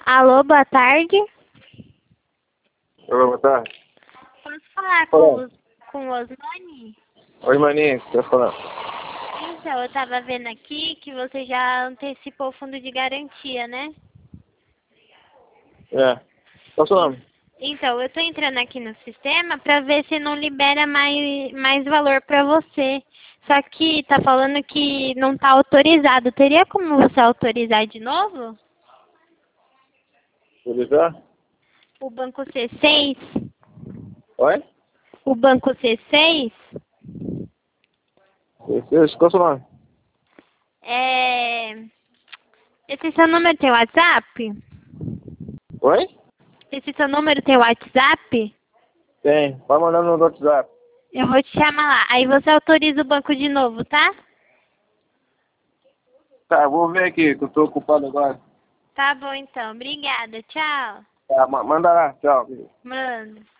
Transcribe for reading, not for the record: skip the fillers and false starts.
Alô, boa tarde. Alô, boa tarde. Posso falar Olá. com o Osmani? Oi, maninho, o que você tá falando? Então, eu tava vendo aqui que você já antecipou o fundo de garantia, né? É. Qual é o seu nome? Então, eu tô entrando aqui no sistema pra ver se não libera mais valor pra você. Só que tá falando que não tá autorizado. Teria como você autorizar de novo? Utilizar? O banco C6? Oi? O banco C6? Qual é o seu nome? É... Esse seu número tem WhatsApp? Oi? Esse seu número tem WhatsApp? Tem. Pode mandar no WhatsApp. Eu vou te chamar lá. Aí você autoriza o banco de novo, tá? Tá, vou ver aqui, que eu tô ocupado agora. Tá bom então. Obrigada. Tchau. Tá, manda lá. Tchau. Mano.